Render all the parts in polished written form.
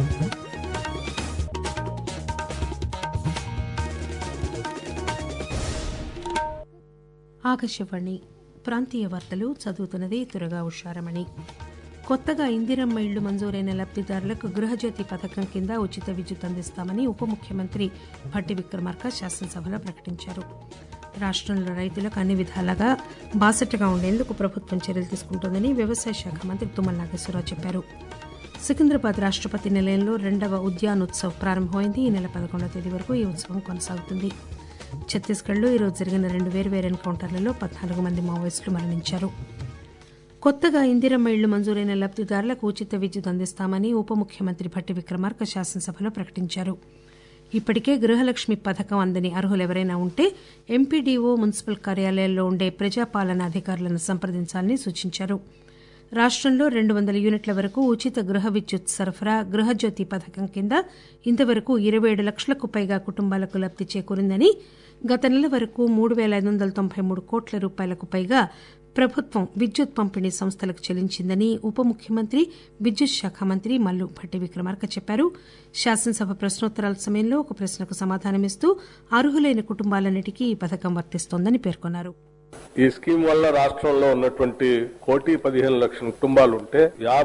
ఆకాశవాణి ప్రాంతీయ వార్తలు చదువుతున్నది తురగా ఉషారమణి. కొత్తగా ఇందిరమ్మ ఇళ్లు మంజూరైన లబ్దిదారులకు గృహజ్యోతి పథకం కింద ఉచిత విద్యుత్ అందిస్తామని ఉప ముఖ్యమంత్రి భట్టి విక్రమార్క శాసనసభలో ప్రకటించారు. రాష్టంలో రైతులకు అన్ని విధాలుగా బాసటగా ఉండేందుకు ప్రభుత్వం చర్యలు తీసుకుంటోందని వ్యవసాయ శాఖ మంత్రి తుమ్మల నాగేశ్వరరావు చెప్పారు. సికింద్రాబాద్ రాష్టపతి నిలయంలో 2వ ఉద్యానోత్సవ్ ప్రారంభమైంది. ఈ నెల 11వ తేదీ వరకు ఈ ఉత్సవం కొనసాగుతుంది. ఛత్తీస్గఢ్లో ఈరోజు జరిగిన 2 వేర్వేరు ఎన్కౌంటర్లలో 14 మంది మావోయిస్టులు మరణించారు. కొత్తగా ఇందిరమ్మ ఇళ్లు మంజూరైన లబ్దిదారులకు ఉచిత విద్యుత్ అందిస్తామని ఉప ముఖ్యమంత్రి భట్టి విక్రమార్క శాసనసభలో ప్రకటించారు. ఇప్పటికే గృహలక్ష్మి పథకం అందని అర్హులెవరైనా ఉంటే ఎంపీడీఓ, మున్సిపల్ కార్యాలయాల్లో ఉండే ప్రజాపాలన అధికారులను సంప్రదించాలని సూచించారు. రాష్టంలో 200 యూనిట్ల వరకు ఉచిత గృహ విద్యుత్ సరఫరా గృహజ్యోతి పథకం కింద ఇంతవరకు 27 లక్షలకు పైగా కుటుంబాలకు లబ్ది చేకూరిందని, గత నెల వరకు 3,593 కోట్ల రూపాయలకు పైగా ప్రభుత్వం విద్యుత్ పంపిణీ సంస్థలకు చెల్లించిందని ఉప ముఖ్యమంత్రి, విద్యుత్ శాఖ మంత్రి మల్లు భట్టి విక్రమార్క చెప్పారు. శాసనసభ ప్రశ్నోత్తరాల సమయంలో ఒక ప్రశ్నకు సమాధానమిస్తూ అర్హులైన కుటుంబాలన్నిటికీ ఈ పథకం వర్తిస్తోందని పేర్కొన్నారు. ఈ స్కీమ్ వల్ల రాష్ట్రంలో ఉన్నటువంటి 1,15,00,000 కుటుంబాలు ఉంటే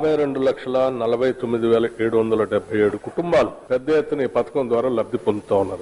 52,49,777 కుటుంబాలు పెద్ద ఎత్తున ఈ పథకం ద్వారా లబ్ది పొందుతా ఉన్నారు.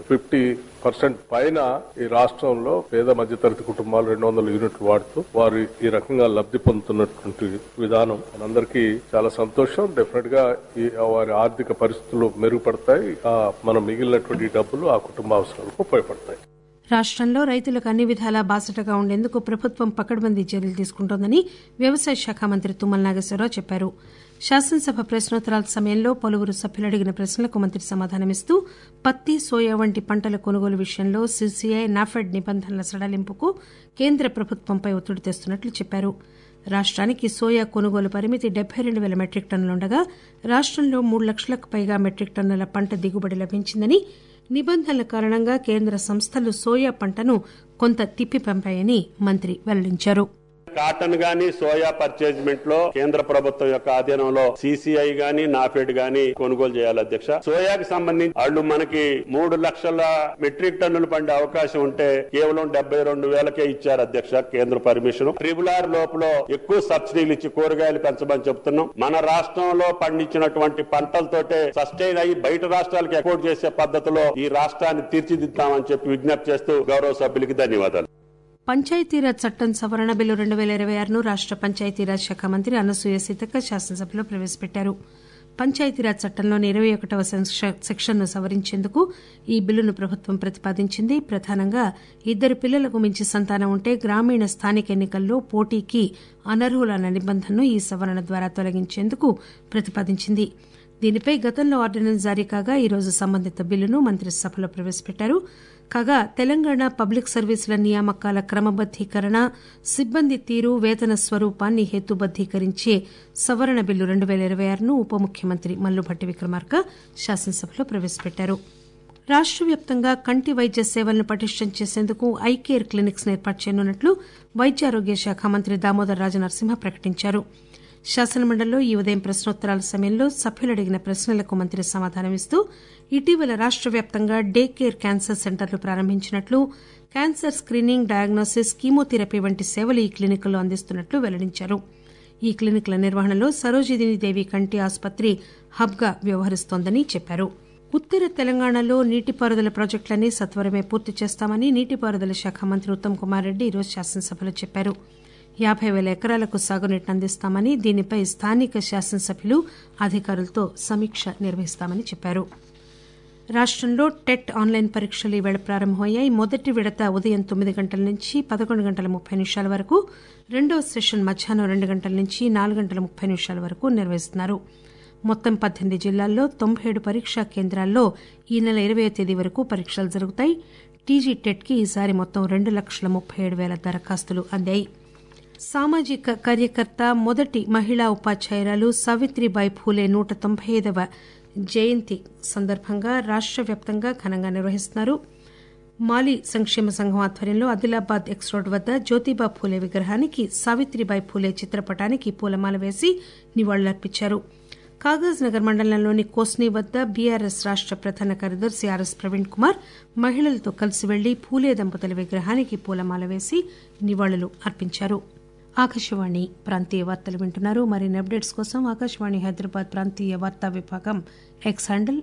50% పైన ఈ రాష్ట్రంలో పేద మధ్యతరగతి కుటుంబాలు 200 యూనిట్లు వాడుతూ వారు ఈ రకంగా లబ్ది పొందుతున్నటువంటి విధానం మనందరికీ చాలా సంతోషం. డెఫినెట్ గా వారి ఆర్థిక పరిస్థితులు మెరుగుపడతాయి. మనం మిగిలినటువంటి డబ్బులు ఆ కుటుంబ అవసరాలకు ఉపయోగపడతాయి. రాష్టంలో రైతులకు అన్ని విధాలా బాసటగా ఉండేందుకు ప్రభుత్వం పకడ్బందీ చర్యలు తీసుకుంటోందని వ్యవసాయ శాఖ మంత్రి తుమ్మల నాగేశ్వరరావు చెప్పారు. శాసనసభ ప్రశ్నోత్తరాల సమయంలో పలువురు సభ్యులు అడిగిన ప్రశ్నలకు మంత్రి సమాధానమిస్తూ పత్తి, సోయా వంటి పంటల కొనుగోలు విషయంలో సీసీఐ, నాఫెడ్ నిబంధనల సడలింపుకు కేంద్ర ప్రభుత్వంపై ఒత్తిడి తెస్తున్నట్లు చెప్పారు. రాష్ట్రానికి సోయా కొనుగోలు పరిమితి 72,000 మెట్రిక్ టన్నులుండగా రాష్టంలో 3 లక్షలకు పైగా మెట్రిక్ టన్నుల పంట దిగుబడి లభించిందని, నిబంధనల కారణంగా కేంద్ర సంస్థలు సోయా పంటను కొంత తిప్పి పంపాయని మంత్రి వెల్లడించారు. కాటన్ గాని సోయా పర్చేజ్మెంట్ లో కేంద్ర ప్రభుత్వం యొక్క ఆధీనంలో సీసీఐ గాని నాఫెడ్ గాని కొనుగోలు చేయాలి అధ్యక్ష. సోయాకి సంబంధించి వాళ్ళు మనకి 3 లక్షల మెట్రిక్ టన్నులు పండే అవకాశం ఉంటే కేవలం 72,000కే ఇచ్చారు అధ్యక్ష కేంద్ర పర్మిషన్. RRR లోపల ఎక్కువ సబ్సిడీలు ఇచ్చి కూరగాయలు పెంచమని చెప్తున్నాం. మన రాష్ట్రంలో పండించినటువంటి పంటలతోటే సస్టైన్ అయ్యి బయట రాష్ట్రాలకు ఎక్స్పోర్ట్ చేసే పద్ధతిలో ఈ రాష్ట్రాన్ని తీర్చిదిద్దామని చెప్పి విజ్ఞప్తి చేస్తూ గౌరవ సభ్యులకి ధన్యవాదాలు. పంచాయతీరాజ్ చట్టం సవరణ బిల్లు 2026ను రాష్ట పంచాయతీరాజ్ శాఖ మంత్రి అనసూయ సీతక్క శాసనసభలో ప్రవేశపెట్టారు. పంచాయతీరాజ్ చట్టంలోని 21వ సెక్షన్ను సవరించేందుకు ఈ బిల్లును ప్రభుత్వం ప్రతిపాదించింది. ప్రధానంగా 2 పిల్లలకు మించి సంతానం ఉంటే గ్రామీణ స్థానిక ఎన్నికల్లో పోటీకి అనర్హులన్న నిబంధనను ఈ సవరణ ద్వారా తొలగించేందుకు ప్రతిపాదించింది. దీనిపై గతంలో ఆర్డినెన్స్ జారీ కాగా ఈరోజు సంబంధిత బిల్లును మంత్రిసభలో ప్రవేశపెట్టారు. కాగా తెలంగాణ పబ్లిక్ సర్వీసుల నియామకాల క్రమబద్దీకరణ, సిబ్బంది తీరు, వేతన స్వరూపాన్ని హేతుబద్దీకరించే సవరణ బిల్లు 2026ను ఉప ముఖ్యమంత్రి మల్లు భట్టి విక్రమార్క శాసనసభలో ప్రవేశపెట్టారు. రాష్ట వ్యాప్తంగా కంటి వైద్య సేవలను పటిష్టం చేసేందుకు ఐకేర్ క్లినిక్స్ ఏర్పాటు చేయనున్నట్లు వైద్యారోగ్య శాఖ మంత్రి దామోదర్ రాజనరసింహ ప్రకటించారు. శాసనమండలిలో ఈ ఉదయం ప్రశ్నోత్తరాల సమయంలో సభ్యులు అడిగిన ప్రశ్నలకు మంత్రి సమాధానమిస్తూ ఇటీవల రాష్ట వ్యాప్తంగా డే కేర్ క్యాన్సర్ సెంటర్లు ప్రారంభించినట్లు, క్యాన్సర్ స్క్రీనింగ్, డయాగ్నోసిస్, కీమోథెరపీ వంటి సేవలు ఈ క్లినిక్లలో అందిస్తున్నట్లు వెల్లడించారు. ఈ క్లినిక్ల నిర్వహణలో సరోజినీదేవి కంటి ఆసుపత్రి హబ్గా వ్యవహరిస్తోందని చెప్పారు. ఉత్తర తెలంగాణలో నీటిపారుదల ప్రాజెక్టులన్నీ సత్వరమే పూర్తి చేస్తామని నీటిపారుదల శాఖ మంత్రి ఉత్తమ్ కుమార్ రెడ్డి ఈరోజు శాసనసభలో చెప్పారు. 50,000 ఎకరాలకు సాగునీటిని అందిస్తామని, దీనిపై స్థానిక శాసనసభ్యులు అధికారులతో సమీక్ష నిర్వహిస్తామని చెప్పారు. రాష్టంలో టెట్ ఆన్లైన్ పరీక్షలు ఈవేళ ప్రారంభమయ్యాయి. మొదటి విడత ఉదయం 9 గంటల నుంచి 11:30 వరకు, రెండో సెషన్ మధ్యాహ్నం 2 గంటల నుంచి 4:30 వరకు నిర్వహిస్తున్నారు. మొత్తం 18 జిల్లాల్లో 97 పరీక్షా కేంద్రాల్లో ఈ నెల 20వ తేదీ వరకు పరీక్షలు జరుగుతాయి. టీజీ టెట్కి ఈసారి మొత్తం 2,37,000 దరఖాస్తులు అందాయి. సామాజిక కార్యకర్త, మొదటి మహిళా ఉపాధ్యాయురాలు సావిత్రిబాయి ఫూలే 195వ జయంతి సందర్భంగా రాష్ట వ్యాప్తంగా ఘనంగా నిర్వహిస్తున్నారు. మాలీ సంక్షేమ సంఘం ఆధ్వర్యంలో ఆదిలాబాద్ ఎక్స్ రోడ్ వద్ద జ్యోతిబా ఫూలే విగ్రహానికి, సావిత్రిబాయి ఫూలే చిత్రపటానికి పూలమాల వేసి నివాళులర్పించారు. కాగజ్ నగర్ మండలంలోని కోస్ని వద్ద బీఆర్ఎస్ రాష్ట ప్రధాన కార్యదర్శి ఆర్ఎస్ ప్రవీణ్ కుమార్ మహిళలతో కలిసి వెళ్లి పూలే దంపతుల విగ్రహానికి పూలమాల వేసి నివాళులు అర్పించారు. ఆకాశవాణి ప్రాంతీయ వార్తలు వింటున్నారు. మరిన్ని అప్డేట్స్ కోసం ఆకాశవాణి హైదరాబాద్ ప్రాంతీయ వార్తా విభాగం ఎక్స్ హ్యాండిల్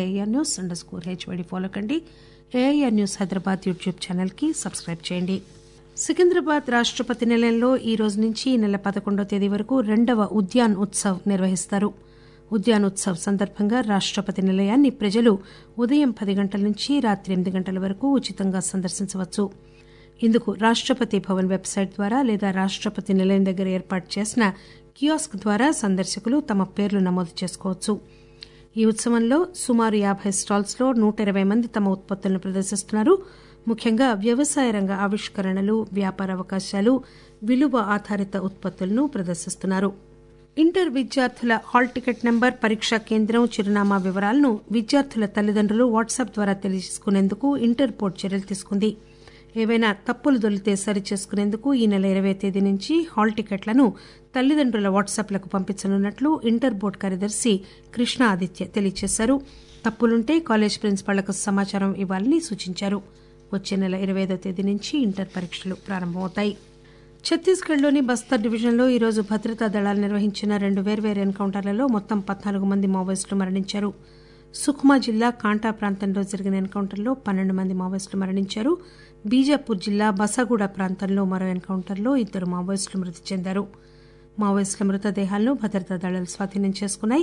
@AIRnews_HYD ఫాలో కండి. AIR news Hyderabad YouTube channel కి సబ్స్క్రైబ్ చేయండి. సికింద్రాబాద్ రాష్టపతి నిలయంలో ఈ రోజు నుంచి ఈ నెల 11వ తేదీ వరకు 2వ ఉద్యాన్ ఉత్సవ్ నిర్వహిస్తారు. ఉద్యాన్ ఉత్సవ్ సందర్భంగా రాష్టపతి నిలయాన్ని ప్రజలు ఉదయం 10 గంటల నుంచి రాత్రి 8 గంటల వరకు ఉచితంగా సందర్శించవచ్చు. ఇందుకు రాష్టపతి భవన్ వెబ్సైట్ ద్వారా లేదా రాష్టపతి నిలయం దగ్గర ఏర్పాటు చేసిన కియాస్క్ ద్వారా సందర్శకులు తమ పేర్లు నమోదు చేసుకోవచ్చు. ఈ ఉత్సవంలో సుమారు 50 స్టాల్స్ లో 120 మంది తమ ఉత్పత్తులను ప్రదర్శిస్తున్నారు. ముఖ్యంగా వ్యవసాయ రంగ ఆవిష్కరణలు, వ్యాపార అవకాశాలు, విలువ ఆధారిత ఉత్పత్తులను ప్రదర్శిస్తున్నారు. ఇంటర్ విద్యార్థుల హాల్ టికెట్ నెంబర్, పరీక్షా కేంద్రం, చిరునామా వివరాలను విద్యార్థుల తల్లిదండ్రులు వాట్సాప్ ద్వారా తెలుసుకునేందుకు ఇంటర్ బోర్డు చర్యలు తీసుకుంది. ఏవైనా తప్పులు దొరికితే సరిచేసుకునేందుకు ఈ నెల 20వ తేదీ నుంచి హాల్ టికెట్లను తల్లిదండ్రుల వాట్సాప్లకు పంపించనున్నట్లు ఇంటర్ బోర్డు కార్యదర్శి కృష్ణ ఆదిత్య తెలియజేశారు. తప్పులుంటే కాలేజ్ ప్రిన్సిపాళ్లకు సమాచారం ఇవ్వాలని సూచించారు. వచ్చే నెల 25వ తేదీ నుంచి ఇంటర్ పరీక్షలు ప్రారంభమవుతాయి. ఛత్తీస్గఢ్లోని బస్తర్ డివిజన్లో ఈరోజు భద్రతా దళాలు నిర్వహించిన 2 వేర్వేరు ఎన్కౌంటర్లలో మొత్తం 14 మంది మావోయిస్టులు మరణించారు. సుఖ్మా జిల్లా కాంటా ప్రాంతంలో జరిగిన ఎన్కౌంటర్లో 12 మంది మావోయిస్టులు మరణించారు. బీజాపూర్ జిల్లా బసగూడ ప్రాంతంలో మరో ఎన్కౌంటర్లో 2 మావోయిస్టులు మృతి చెందారు. మావోయిస్టుల మృతదేహాలను భద్రతా దళాలు స్వాధీనం చేసుకున్నాయి.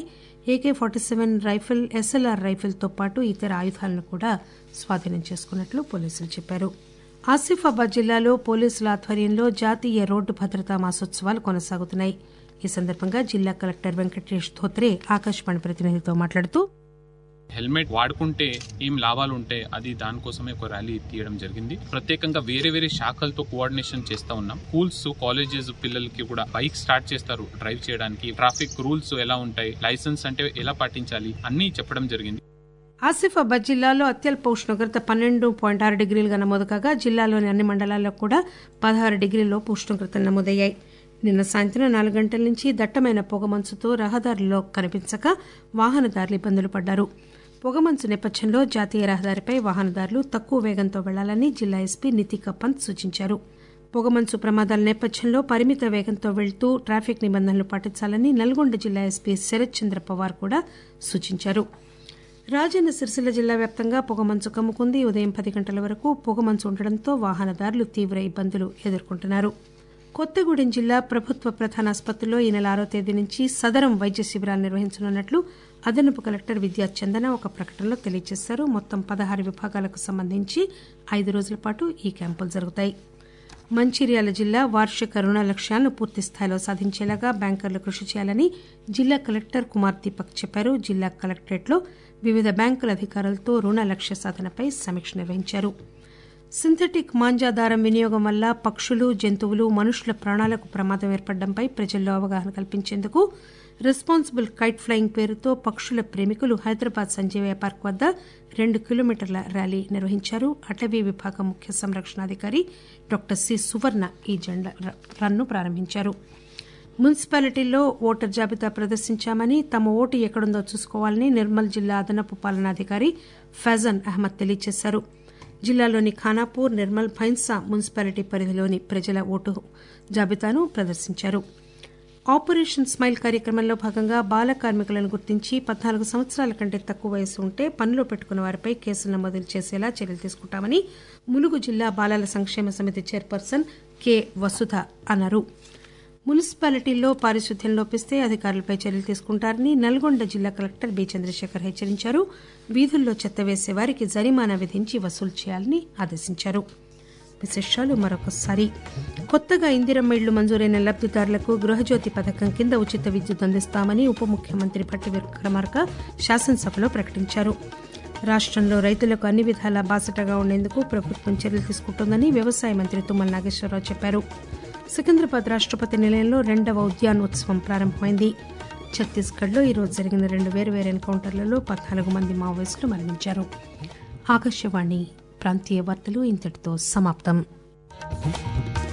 AK-47 రైఫిల్, SLR రైఫిల్తో పాటు ఇతర ఆయుధాలను కూడా స్వాధీనం చేసుకున్నట్లు పోలీసులు చెప్పారు. ఆసిఫాబాద్ జిల్లాలో పోలీసుల ఆధ్వర్యంలో జాతీయ రోడ్డు భద్రతా మాసోత్సవాలు కొనసాగుతున్నాయి. ఈ సందర్భంగా జిల్లా కలెక్టర్ వెంకటేష్ ధోత్రే ఆకాశవాణి ప్రతినిధితో మాట్లాడుతూ హెల్మెట్ వాడుకుంటే ఏం లాభాలు ఉంటాయి, అది దానికోసమే ఒక ర్యాలీ తీయడం జరిగింది. ప్రత్యేకంగా వేరే వేరే శాఖలతో కోఆర్డినేషన్ చేస్తా ఉన్నాం. స్కూల్స్, కాలేజెస్ పిల్లలకి కూడా బైక్ స్టార్ట్ చేస్తారు డ్రైవ్ చేయడానికి. ట్రాఫిక్ రూల్స్ ఎలా ఉంటాయి, లైసెన్స్ అంటే ఎలా పాటించాలి అన్ని చెప్పడం జరిగింది. ఆసిఫాబాద్ జిల్లాలో అత్యల్ప ఉష్ణోగ్రత 12.6 డిగ్రీలుగా నమోదు కాగా జిల్లాలోని అన్ని మండలాల్లో కూడా 16 డిగ్రీలలోపు ఉష్ణోగ్రతలు నమోదయ్యాయి. నిన్న సాయంత్రం 4 గంటల నుంచి దట్టమైన పొగమంచుతో రహదారుల్లో కనిపించక వాహనదారులు ఇబ్బందులు పడ్డారు. పొగమంచు నేపథ్యంలో జాతీయ రహదారిపై వాహనదారులు తక్కువ వేగంతో వెళ్లాలని జిల్లా ఎస్పీ నితికా పంత్ సూచించారు. పొగమంచు ప్రమాదాల నేపథ్యంలో పరిమిత వేగంతో వెళ్తూ ట్రాఫిక్ నిబంధనలు పాటించాలని నల్గొండ జిల్లా ఎస్పీ శరత్ చంద్ర పవార్ కూడా సూచించారు. రాజన్న సిరిసిల్ల జిల్లా వ్యాప్తంగా పొగమంచు కమ్ముకుంది. ఉదయం 10 గంటల వరకు పొగమంచు ఉండడంతో వాహనదారులు తీవ్ర ఇబ్బందులు ఎదుర్కొంటున్నారు. కొత్తగూడెం జిల్లా ప్రభుత్వ ప్రధాన ఆసుపత్రిలో ఈ నెల 6వ తేదీ నుంచి సదరం వైద్య శిబిరాలు నిర్వహించనున్నట్లు అదనపు కలెక్టర్ విద్యా చందన ఒక ప్రకటనలో తెలియజేశారు. మొత్తం 16 విభాగాలకు సంబంధించి 5 రోజుల పాటు ఈ క్యాంపులు జరుగుతాయి. మంచిర్యాల జిల్లా వార్షిక రుణ లక్ష్యాలను పూర్తి స్థాయిలో సాధించేలాగా బ్యాంకర్లు కృషి చేయాలని జిల్లా కలెక్టర్ కుమార్ దీపక్ చెప్పారు. జిల్లా కలెక్టరేట్లో వివిధ బ్యాంకుల అధికారులతో రుణ లక్ష్య సాధనపై సమీక్ష నిర్వహించారు. సింథటిక్ మాంజా దారం వినియోగం వల్ల పక్షులు, జంతువులు, మనుషుల ప్రాణాలకు ప్రమాదం ఏర్పడడంపై ప్రజల్లో అవగాహన కల్పించేందుకు రెస్పాన్సిబుల్ కైట్ ఫ్లయింగ్ పేరుతో పక్షుల ప్రేమికులు హైదరాబాద్ సంజీవయ్య పార్క్ వద్ద 2 కిలోమీటర్ల ర్యాలీ నిర్వహించారు. అటవీ విభాగం ముఖ్య సంరక్షణాధికారి డాక్టర్ సి సువర్ణ ఈ జెండా రన్ను ప్రారంభించారు. మున్సిపాలిటీల్లో ఓటర్ జాబితా ప్రదర్శించామని, తమ ఓటు ఎక్కడుందో చూసుకోవాలని నిర్మల్ జిల్లా అదనపు పాలనాధికారి ఫైజాన్ అహ్మద్ తెలియజేశారు. జిల్లాలోని ఖానాపూర్, నిర్మల్, భైన్సా మున్సిపాలిటీ పరిధిలోని ప్రజల ఓటు జాబితాను ప్రదర్శించారు. ఆపరేషన్ స్మైల్ కార్యక్రమంలో భాగంగా బాల కార్మికులను గుర్తించి 14 సంవత్సరాల కంటే తక్కువ వయసు ఉంటే పనిలో పెట్టుకున్న వారిపై కేసులు నమోదు చేసేలా చర్యలు తీసుకుంటామని ములుగు జిల్లా బాలల సంక్షేమ సమితి చైర్పర్సన్ కె వసుధ అన్నారు. మున్సిపాలిటీల్లో పారిశుద్ధ్యం లోపిస్తే అధికారులపై చర్యలు తీసుకుంటారని నల్గొండ జిల్లా కలెక్టర్ బి చంద్రశేఖర్ హెచ్చరించారు. వీధుల్లో చెత్త వేసే వారికి జరిమానా విధించి వసూలు చేయాలని ఆదేశించారు. విశేషాలు మరొకసారి. కొత్తగా ఇందిరమ్మ ఇళ్లు మంజూరైన లబ్దిదారులకు గృహజ్యోతి పథకం కింద ఉచిత విద్యుత్ అందిస్తామని ఉప ముఖ్యమంత్రి భట్టి విక్రమార్క శాసనసభలో ప్రకటించారు. రాష్టంలో రైతులకు అన్ని విధాలా బాసటగా ఉండేందుకు ప్రభుత్వం చర్యలు తీసుకుంటోందని వ్యవసాయ మంత్రి తుమ్మల నాగేశ్వరరావు చెప్పారు. సికింద్రాబాద్ రాష్టపతి నిలయంలో 2వ ఉద్యాన్ ఉత్సవం ప్రారంభమైంది. ఛత్తీస్గఢ్లో ఈరోజు జరిగిన 2 వేర్వేరు ఎన్కౌంటర్లలో 14 మంది మావోయిస్టులు మరణించారు. ఆకాశవాణి ప్రాంతీయ వార్తలు ఇంతటితో సమాప్తం.